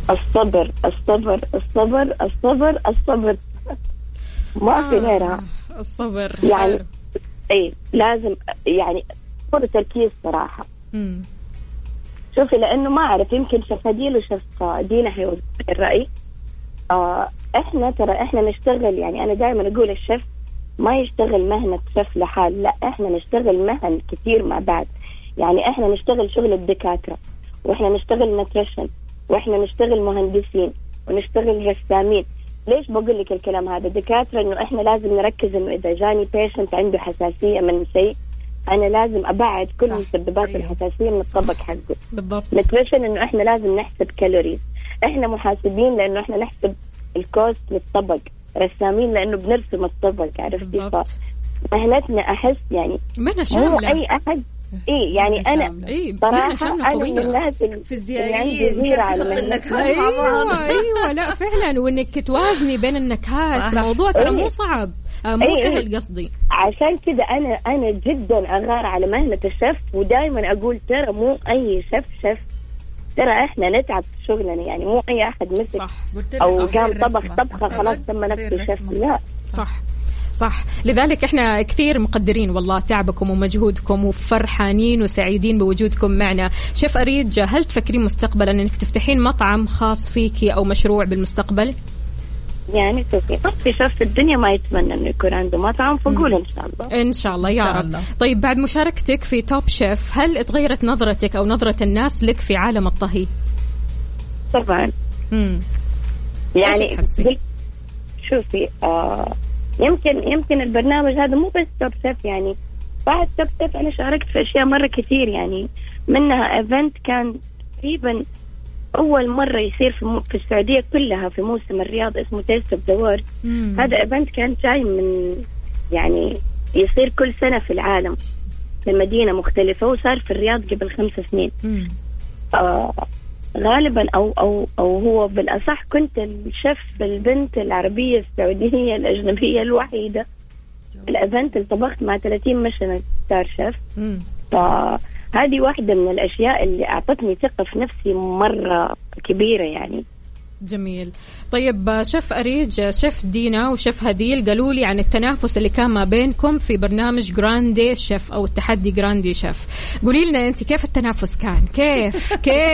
الصبر الصبر الصبر الصبر الصبر، ما في غيرها. الصبر يعني اي لازم يعني صبر تركيز صراحة. شوفي لأنه ما أعرف يمكن شيف هديل وشيف دينا حيوضح الرأي. إحنا ترى إحنا نشتغل، يعني أنا دائما أقول الشيف ما يشتغل مهنة شيف لحال، لا إحنا نشتغل مهن كتير مع بعض. يعني إحنا نشتغل شغل الدكاترة، وإحنا نشتغل نتريشن، وإحنا نشتغل مهندسين، ونشتغل رسامين. ليش بقول لك الكلام هذا؟ الدكاترة إنه إحنا لازم نركز إنه إذا جاني بيشنت عنده حساسية من شيء أنا لازم أبعد كل مسببات الحساسية من الطبق حقه. بالضبط. نتريشن إنه إحنا لازم نحسب كالوريز. إحنا محاسبين لأنه إحنا نحسب الكوست للطبق. رسامين لأنه بنرسم الطبق، عرفتي؟ مهنتنا أحس يعني مو أي أحد. إيه يعني أنا صراحة أنا من الناس الفيزيائيين اللي على أيوة لا فعلا، وإنك توازني بين النكهات موضوع ترى مو صعب، مو سهل قصدي. عشان كذا أنا جدا أغار على مهنة الشيف، ودائما أقول ترى مو أي شيف ترى إحنا نتعب في شغلنا، يعني مو أي أحد مسك أو قام طبخة خلاص تم نفسه شيف. لا صح. لذلك احنا كثير مقدرين والله تعبكم ومجهودكم، وفرحانين وسعيدين بوجودكم معنا. شيف أريج، هل تفكرين مستقبلا انك تفتحين مطعم خاص فيكي او مشروع بالمستقبل؟ يعني في شيف الدنيا ما يتمنى انه يكون عنده مطعم، فقول ان شاء الله. ان شاء الله يا رب. طيب بعد مشاركتك في توب شيف، هل اتغيرت نظرتك او نظرة الناس لك في عالم الطهي؟ طبعا. يعني شوفي يمكن البرنامج هذا مو بس توب شيف، يعني بعد توب شيف أنا شاركت في أشياء مرة كثير، يعني منها إيفنت كان تقريبا أول مرة يصير في السعودية كلها في موسم الرياض اسمه تيست اوف ذا وورد. هذا إيفنت كان جاي من يعني يصير كل سنة في العالم في مدينة مختلفة، وصار في الرياض قبل 5 سنين. غالبا أو هو بالأصح كنت الشيف البنت العربية السعودية الأجنبية الوحيدة في الإيفنت اللي طبخت مع 30 مشن ستار شيف. فهذه واحدة من الأشياء اللي أعطتني ثقة في نفسي مرة كبيرة يعني. جميل. طيب شيف أريج، شيف دينا وشيف هديل قالوا لي عن التنافس اللي كان ما بينكم في برنامج جراندي شيف أو التحدي جراندي شيف. قولي لنا أنت كيف التنافس كان؟ كيف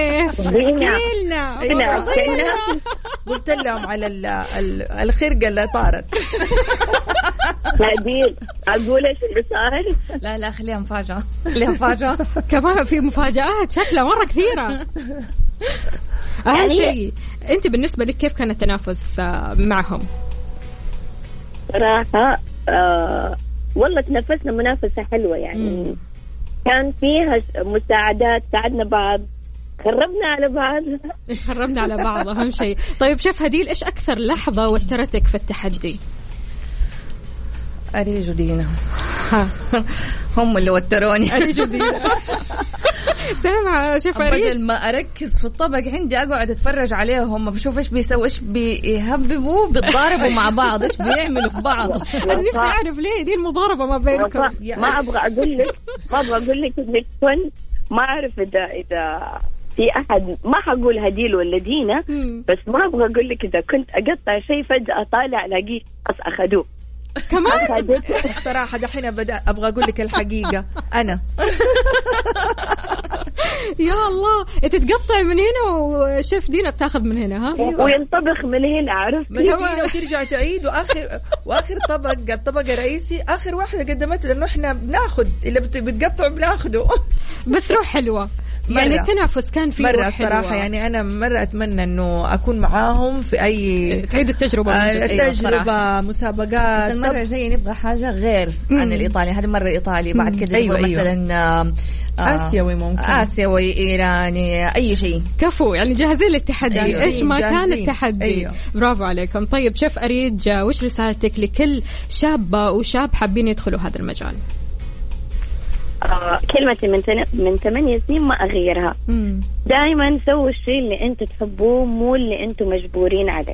قلنا قلت لهم على الخرقة اللي طارت. هديل أقول إيش اللي صار؟ لا خليها مفاجأة كمان في مفاجآت شكلها مرة كثيرة. أهم شيء أنت بالنسبة لك كيف كان التنافس معهم؟ صراحة والله تنافسنا منافسة حلوة يعني. كان فيها مساعدات، ساعدنا بعض، خربنا على بعض أهم شيء. طيب شيف هديل، إيش أكثر لحظة وترتك في التحدي؟ أريج ودينا هم اللي وتروني. أريج ودينا سامعة شوف بدل ما أركز في الطبق عندي أقعد أتفرج عليهم، بشوف إيش بيسوي، إيش بيهببوا، بيتضاربوا مع بعض، إيش بيعملوا في بعض. أنا نفسي أعرف ليه دي المضاربة ما بينكم. ما أبغى أقول لك إنك كنت ما أعرف إذا في أحد، ما حقول هديل ولا دينا، بس ما أبغى أقول لك إذا كنت أقطع شيء فجأة طالع ألاقيه أخذوه كمان. الصراحة دحين أبغى أقول لك الحقيقة أنا يا الله تتقطع من هنا وشيف دينا بتاخذ من هنا وينطبخ من هنا، عرفت؟ مسكينة وترجع تعيد. وآخر الطبق الرئيسي آخر واحدة قدمته، لأنه إحنا بناخد اللي بتقطع بناخده. بس روح حلوة يعني التنافس كان فيه مرة صراحة. يعني أنا مرة أتمنى إنه أكون معاهم في أي تعيدوا التجربة مسابقات. بس المرة الجاية نبغى حاجة غير عن الإيطالي. هذه مرة إيطالي، بعد كده مثلا آسيوي، ممكن آسيوي، إيراني، أي شيء. كفو يعني جاهزين للتحدي. إيش ما كان التحدي. برافو عليكم. طيب شيف أريج، وش رسالتك لكل شابة وشاب حابين يدخلوا هذا المجال؟ كلمتي من 8 سنين ما أغيرها. دائما سووا الشيء اللي أنت تحبوه، مو اللي أنتم مجبورين عليه.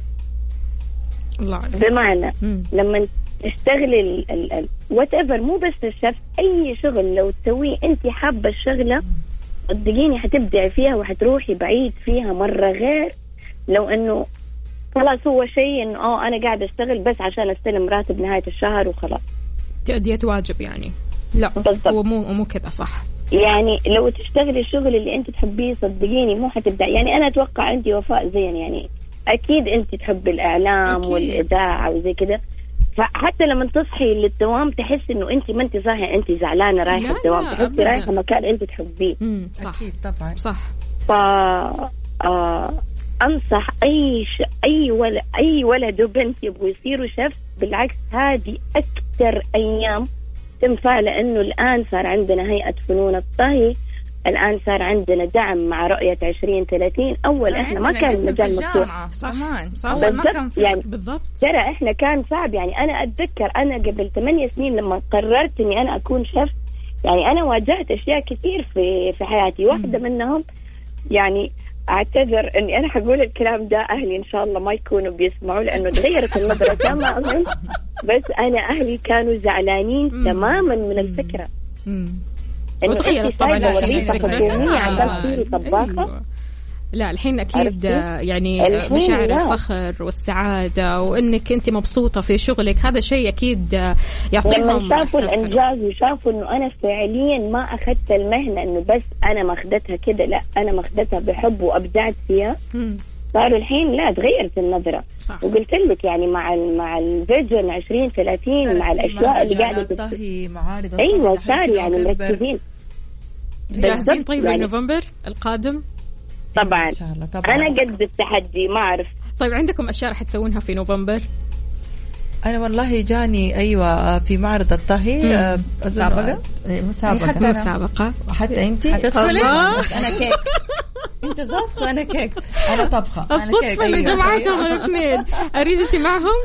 بمعنى لما تشتغلي whatever، مو بس الشيف، أي شغل لو تسويه أنت حابة الشغلة صدقيني حتبدعي فيها وحتروحي بعيد فيها مرة، غير لو إنه خلاص هو شيء إنه أنا قاعدة أشتغل بس عشان أستلم راتب نهاية الشهر وخلاص. تأدية واجب يعني. لا بالضبط. هو مو كذا صح. يعني لو تشتغلي الشغل اللي أنت تحبيه صدقيني مو حتبدع. يعني أنا أتوقع أنت وفاء زين، يعني أكيد أنت تحب الإعلام أكيد. والإذاعة وزي كده، فحتى لما تصحي للدوام تحس إنه أنت ما أنت صاحية، أنت زعلانة رايحة الدوام، تحسي رايحة مكان أنت تحبيه. صح. أكيد طبعا صح. أنصح أي ولد وبنت يبغوا يصيروا شيف، بالعكس هذه أكثر أيام تنفع، لأنه الآن صار عندنا هيئة فنون الطهي، الآن صار عندنا دعم مع رؤية 2030. أول إحنا ما كان المجال مفتوح. أول ما كان يعني بالضبط. ترى إحنا كان صعب. يعني أنا أتذكر أنا قبل 8 سنين لما قررت إني أنا أكون شيف، يعني أنا واجهت أشياء كثير في حياتي. واحدة منهم يعني أعتذر إني أنا حقول الكلام ده، أهلي إن شاء الله ما يكونوا بيسمعوا لأنه تغيرت النظرة تماما، بس أنا أهلي كانوا زعلانين تماما من الفكرة إنه أنت سايبة وظيفة حكومية عشان تصيري طباخة. لا الحين أكيد يعني مشاعر الفخر والسعادة وإنك أنت مبسوطة في شغلك، هذا شيء أكيد يعطيهم. لما شافوا الإنجاز وشافوا إنه أنا فعليا ما أخذت المهنة إنه بس أنا ما أخذتها كده، لا أنا ما أخذتها بحب وأبدعت فيها، صاروا الحين لا تغيرت النظرة. وقلت لك يعني مع الفيجن 2030 مع الأشياء اللي قاعدة تطهي معارض. أيوة صار يعني مركزين. جاهزين طيب يعني لنوفمبر القادم؟ طبعا. طبعا أنا قد التحدي ما أعرف. طيب عندكم أشياء رح تسوونها في نوفمبر؟ أنا والله جاني أيوة في معرض الطهي مسابقة. مسابقة حتى أنت حتدخلي. أنا كيك أنت طبخ وأنا كيك. أنا طبخة. الصدفة اللي جمعتهم الاثنين. أريد أنت معهم؟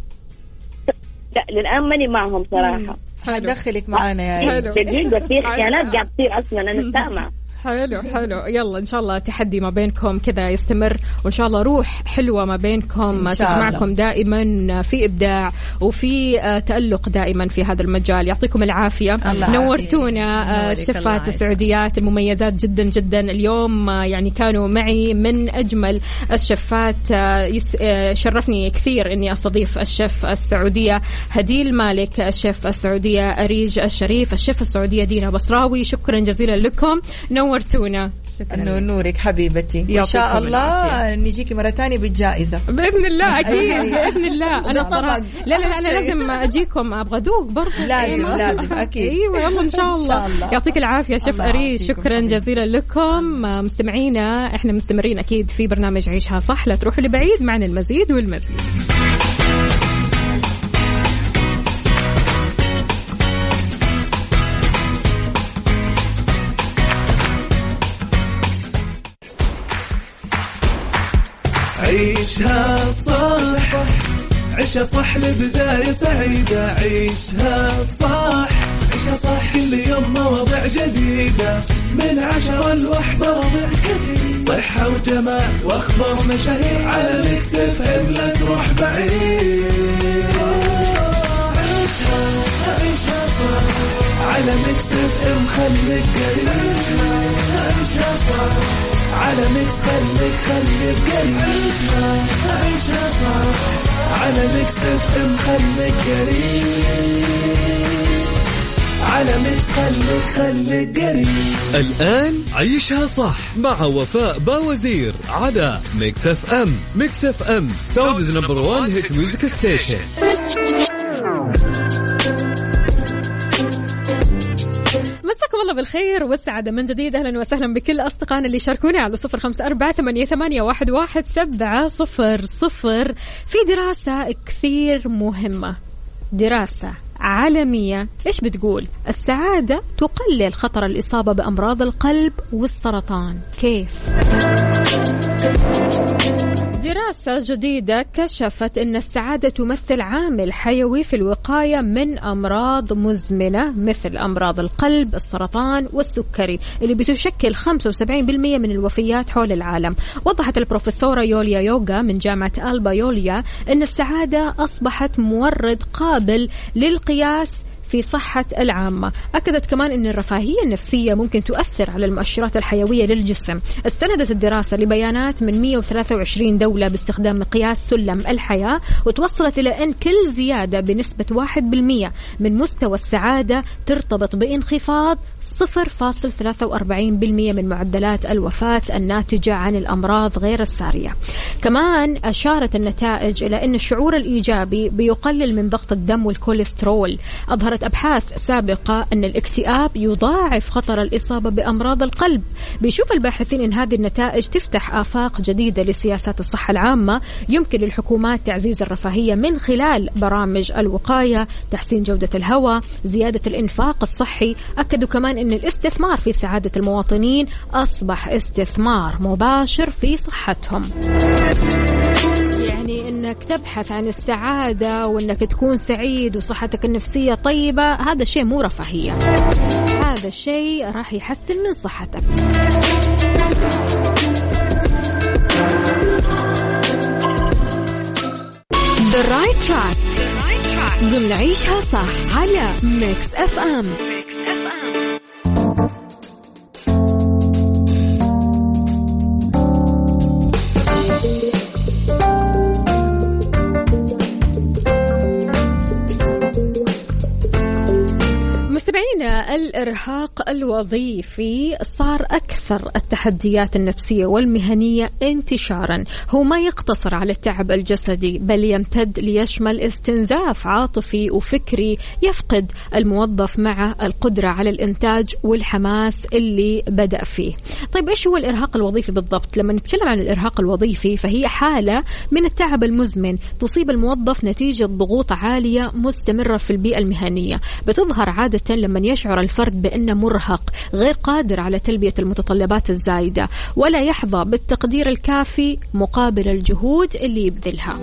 لا للآن ماني معهم صراحة. هدخلك معانا يا دقيقة في خيانات قاعد تصير أصلا أنا سامعة. حلو يلا إن شاء الله تحدي ما بينكم كذا يستمر، وإن شاء الله روح حلوة ما بينكم تجمعكم دائما في إبداع وفي تألق دائما في هذا المجال. يعطيكم العافية، نورتونا الشفات السعوديات المميزات جدا جدا اليوم، يعني كانوا معي من أجمل الشفات. شرفني كثير إني أستضيف الشيف السعودية هديل مالك، الشيف السعودية أريج الشريف، الشيف السعودية دينا بصراوي. شكرا جزيلا لكم، نورتونا. انه نورك حبيبتي، ان شاء الله نجيكي مره ثانيه بالجائزه باذن الله. اكيد باذن الله. انا صراحه لا انا لازم اجيكم، ابغى ذوق برضه. لازم اكيد. ايوه يلا ان شاء الله. يعطيك العافيه شيف أريج، شكرا جزيلا لكم مستمعينا. احنا مستمرين اكيد في برنامج عيشها صح، لا تروحوا لبعيد، معنا المزيد والمزيد. عيشها صح، عيشها صح لبداية سعيدة. عيشها صح، عيشها صح كل يوم مواضيع جديدة، من 10 ل1 وضع كثير، صحة وجمال واخبار مشاهير، على ميكس اف ام لا تروح بعيد. عيشها صح على ميكس اف ام خليك قريب. عيشها صح على ميكس خليك قريب. عيشها صح على ميكس اف ام خليك قريب. على ميكس خليك قريب. الآن عيشها صح مع وفاء باوزير على ميكس اف ام. ميكس اف ام سعوديز نمبر 1 هيت ميوزك ستيشن. مساكم الله بالخير والسعادة من جديد. أهلا وسهلا بكل أصدقائنا اللي شاركوني على 0548811700. في دراسة كثير مهمة، دراسة عالمية، إيش بتقول؟ السعادة تقلل خطر الإصابة بأمراض القلب والسرطان. كيف؟ دراسة جديدة كشفت أن السعادة تمثل عامل حيوي في الوقاية من أمراض مزمنة مثل أمراض القلب، السرطان والسكري، اللي بتشكل 75% من الوفيات حول العالم. وضحت البروفيسورة يوليا يوغا من جامعة ألبا يوليا أن السعادة أصبحت مورد قابل للقياس في صحة العامة. أكدت كمان أن الرفاهية النفسية ممكن تؤثر على المؤشرات الحيوية للجسم. استندت الدراسة لبيانات من 123 دولة باستخدام مقياس سلم الحياة، وتوصلت إلى أن كل زيادة بنسبة 1% من مستوى السعادة ترتبط بانخفاض 0.43% من معدلات الوفاة الناتجة عن الأمراض غير السارية. كمان أشارت النتائج إلى أن الشعور الإيجابي بيقلل من ضغط الدم والكوليسترول. أظهرت أبحاث سابقة أن الاكتئاب يضاعف خطر الإصابة بأمراض القلب. بيشوف الباحثين أن هذه النتائج تفتح آفاق جديدة لسياسات الصحة العامة. يمكن للحكومات تعزيز الرفاهية من خلال برامج الوقاية، تحسين جودة الهواء، زيادة الإنفاق الصحي. أكدوا كمان أن الاستثمار في سعادة المواطنين أصبح استثمار مباشر في صحتهم. يعني أنك تبحث عن السعادة وأنك تكون سعيد وصحتك النفسية طيبة، هذا الشيء مو رفاهية، هذا الشيء راح يحسن من صحتك. The right track ضمن عيشها صح على ميكس اف ام. الإرهاق الوظيفي صار أكثر التحديات النفسية والمهنية انتشارا. هو ما يقتصر على التعب الجسدي، بل يمتد ليشمل استنزاف عاطفي وفكري يفقد الموظف مع القدرة على الإنتاج والحماس اللي بدأ فيه. طيب إيش هو الإرهاق الوظيفي بالضبط؟ لما نتكلم عن الإرهاق الوظيفي فهي حالة من التعب المزمن تصيب الموظف نتيجة ضغوط عالية مستمرة في البيئة المهنية. بتظهر عادة لما يشعر الفرد بأنه مرهق، غير قادر على تلبية المتطلبات الزايدة، ولا يحظى بالتقدير الكافي مقابل الجهود اللي يبذلها.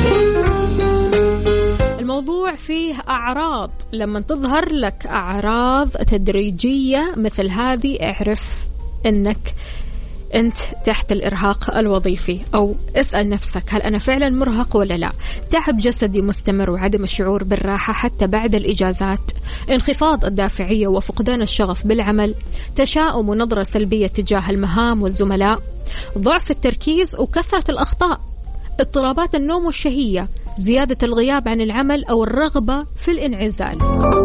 الموضوع فيه أعراض. لما تظهر لك أعراض تدريجية مثل هذه، اعرف أنك أنت تحت الإرهاق الوظيفي، أو اسأل نفسك هل أنا فعلا مرهق ولا لا. تعب جسدي مستمر وعدم الشعور بالراحة حتى بعد الإجازات، انخفاض الدافعية وفقدان الشغف بالعمل، تشاؤم ونظرة سلبية تجاه المهام والزملاء، ضعف التركيز وكثرة الأخطاء، اضطرابات النوم والشهية، زيادة الغياب عن العمل أو الرغبة في الانعزال.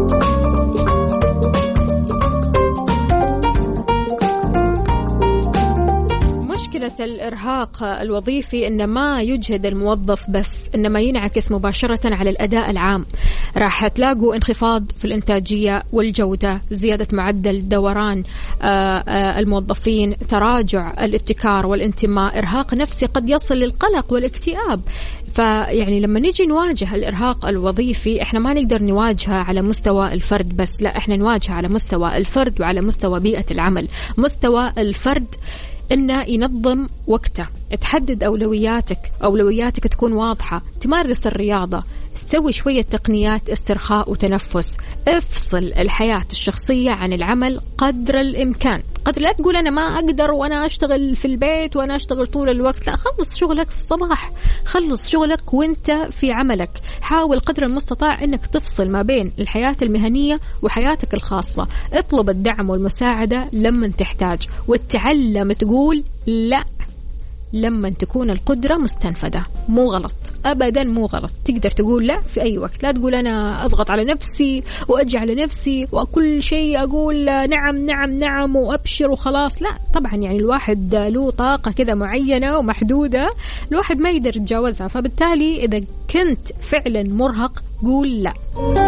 مشكلة الإرهاق الوظيفي إن ما يجهد الموظف بس، إنما ينعكس مباشرة على الأداء العام. راح تلاقوا انخفاض في الإنتاجية والجودة، زيادة معدل دوران الموظفين، تراجع الابتكار والانتماء، إرهاق نفسي قد يصل للقلق والاكتئاب. فيعني لما نيجي نواجه الإرهاق الوظيفي، إحنا ما نقدر نواجهه على مستوى الفرد بس، لا إحنا نواجهه على مستوى الفرد وعلى مستوى بيئة العمل. مستوى الفرد إنه ينظم وقته، تحدد أولوياتك تكون واضحة، تمارس الرياضة، تسوي شوية تقنيات استرخاء وتنفس، افصل الحياة الشخصية عن العمل قدر الإمكان. لا تقول أنا ما أقدر وأنا أشتغل في البيت وأنا أشتغل طول الوقت، لا، خلص شغلك في الصباح، خلص شغلك وانت في عملك. حاول قدر المستطاع أنك تفصل ما بين الحياة المهنية وحياتك الخاصة. اطلب الدعم والمساعدة لما تحتاج، وتعلم تقول لا لما تكون القدرة مستنفدة. مو غلط أبدا، مو غلط، تقدر تقول لا في أي وقت. لا تقول أنا أضغط على نفسي وأجي على نفسي وكل شيء أقول نعم نعم نعم وأبشر وخلاص. لا طبعا، يعني الواحد له طاقة كذا معينة ومحدودة، الواحد ما يقدر يتجاوزها. فبالتالي إذا كنت فعلا مرهق قول لا.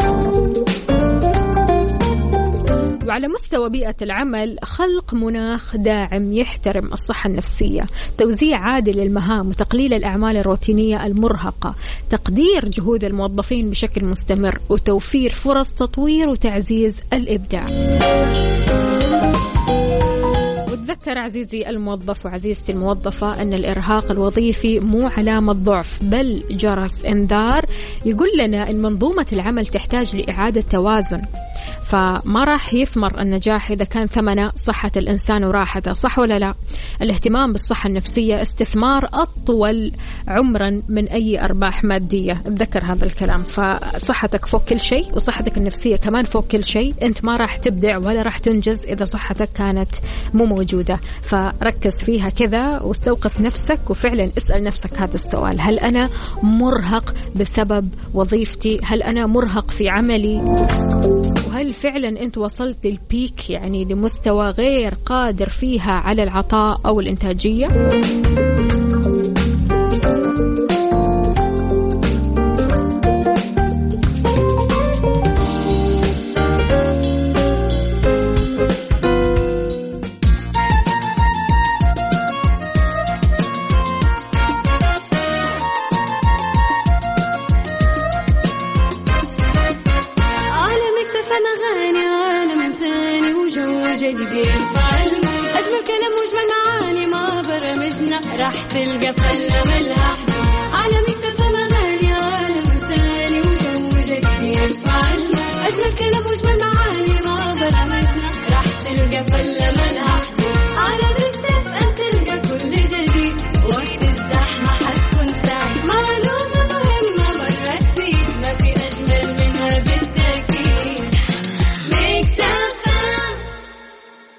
وعلى مستوى بيئة العمل، خلق مناخ داعم يحترم الصحة النفسية، توزيع عادل للمهام وتقليل الأعمال الروتينية المرهقة، تقدير جهود الموظفين بشكل مستمر، وتوفير فرص تطوير وتعزيز الإبداع. وتذكر عزيزي الموظف وعزيزتي الموظفة أن الإرهاق الوظيفي مو علامة ضعف، بل جرس إنذار يقول لنا أن منظومة العمل تحتاج لإعادة توازن. فما راح يثمر النجاح إذا كان ثمنه صحة الإنسان وراحته. صح ولا لا؟ الاهتمام بالصحة النفسية استثمار أطول عمرا من أي أرباح مادية. تذكر هذا الكلام. فصحتك فوق كل شيء، وصحتك النفسية كمان فوق كل شيء. أنت ما راح تبدع ولا راح تنجز إذا صحتك كانت مو موجودة. فركز فيها كذا واستوقف نفسك وفعلا اسأل نفسك هذا السؤال: هل أنا مرهق بسبب وظيفتي؟ هل أنا مرهق في عملي؟ وهل فعلا أنت وصلت للبيك، يعني لمستوى غير قادر فيها على العطاء أو الإنتاجية؟ أجمل كلام وأجمل معاني ما برمجنا راح تلقى فلة ملها